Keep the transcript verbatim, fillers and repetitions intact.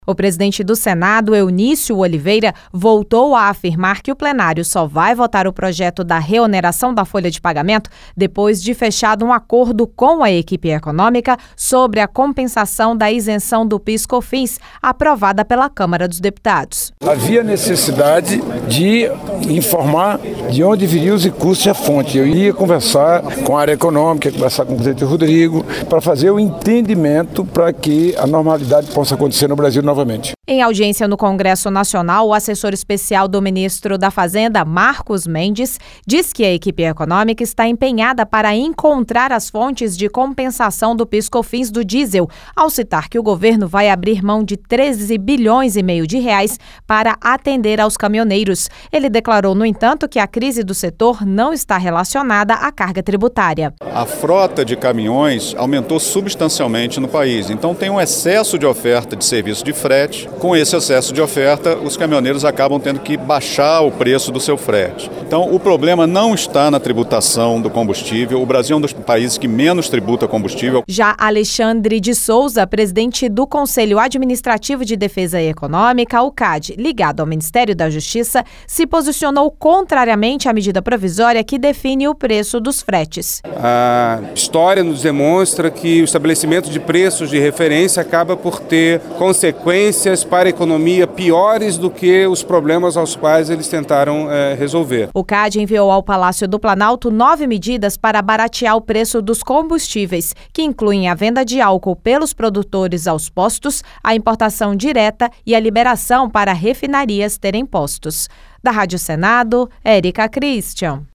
O presidente do Senado, Eunício Oliveira, voltou a afirmar que o plenário só vai votar o projeto da reoneração da folha de pagamento depois de fechado um acordo com a equipe econômica sobre a compensação da isenção do PIS/COFINS, aprovada pela Câmara dos Deputados. Havia necessidade de informar de onde viriam os recursos e a fonte. Eu ia conversar com a área econômica, ia conversar com o presidente Rodrigo, para fazer o entendimento para que a normalidade possa acontecer no Brasil novamente. Em audiência no Congresso Nacional, o assessor especial do ministro da Fazenda, Marcos Mendes, diz que a equipe econômica está empenhada para encontrar as fontes de compensação do PIS/COFINS do diesel, ao citar que o governo vai abrir mão de treze bilhões e meio de reais para atender aos caminhoneiros. Ele declarou, no entanto, que a crise do setor não está relacionada à carga tributária. A frota de caminhões aumentou substancialmente no país, então tem um excesso de oferta de serviço de frete. Com esse excesso de oferta, os caminhoneiros acabam tendo que baixar o preço do seu frete. Então, o problema não está na tributação do combustível. O Brasil é um dos países que menos tributa combustível. Já Alexandre de Souza, presidente do Conselho Administrativo de Defesa Econômica, o C A D, ligado ao Ministério da Justiça, se posicionou contrariamente à medida provisória que define o preço dos fretes. A história nos demonstra que o estabelecimento de preços de referência acaba por ter consequências para a economia piores do que os problemas aos quais eles tentaram é, resolver. O C A D enviou ao Palácio do Planalto nove medidas para baratear o preço dos combustíveis, que incluem a venda de álcool pelos produtores aos postos, a importação direta e a liberação para refinarias terem postos. Da Rádio Senado, Érica Christian.